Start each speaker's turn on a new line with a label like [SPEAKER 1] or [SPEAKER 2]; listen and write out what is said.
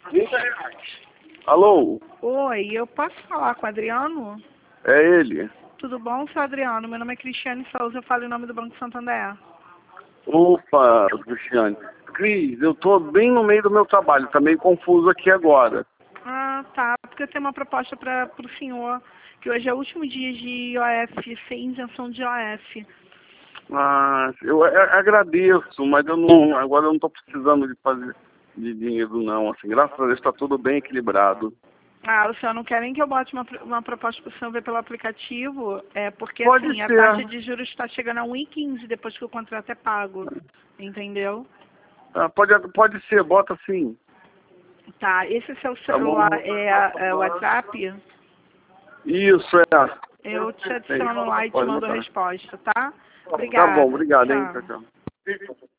[SPEAKER 1] R$30. Alô?
[SPEAKER 2] Oi, eu posso falar com o Adriano?
[SPEAKER 1] É ele.
[SPEAKER 2] Tudo bom, seu Adriano? Meu nome é Cristiane Souza, eu falo em nome do Banco Santander.
[SPEAKER 1] Opa, Cristiane. Cris, eu tô bem no meio do meu trabalho, tá meio confuso aqui agora.
[SPEAKER 2] Ah, tá, porque eu tenho uma proposta para o senhor, que hoje é o último dia de IOF, sem isenção de IOF.
[SPEAKER 1] Ah, eu agradeço, mas agora eu não tô precisando de fazer de dinheiro não, assim, graças a Deus tá tudo bem equilibrado.
[SPEAKER 2] Ah, o senhor não quer nem que eu bote uma proposta para o senhor ver pelo aplicativo? É porque,
[SPEAKER 1] Pode
[SPEAKER 2] assim, a
[SPEAKER 1] ser.
[SPEAKER 2] taxa de juros está chegando a 1,15 depois que o contrato é pago, entendeu?
[SPEAKER 1] Ah, pode ser, bota sim.
[SPEAKER 2] Tá, esse seu
[SPEAKER 1] Tá bom?
[SPEAKER 2] celular é o WhatsApp?
[SPEAKER 1] Isso, é.
[SPEAKER 2] Eu te
[SPEAKER 1] É
[SPEAKER 2] adiciono
[SPEAKER 1] isso.
[SPEAKER 2] lá e te
[SPEAKER 1] Pode
[SPEAKER 2] mando a
[SPEAKER 1] botar.
[SPEAKER 2] resposta, tá?
[SPEAKER 1] Tá bom,
[SPEAKER 2] Obrigada.
[SPEAKER 1] obrigado, hein,
[SPEAKER 2] Tchau.
[SPEAKER 1] tchau, tchau.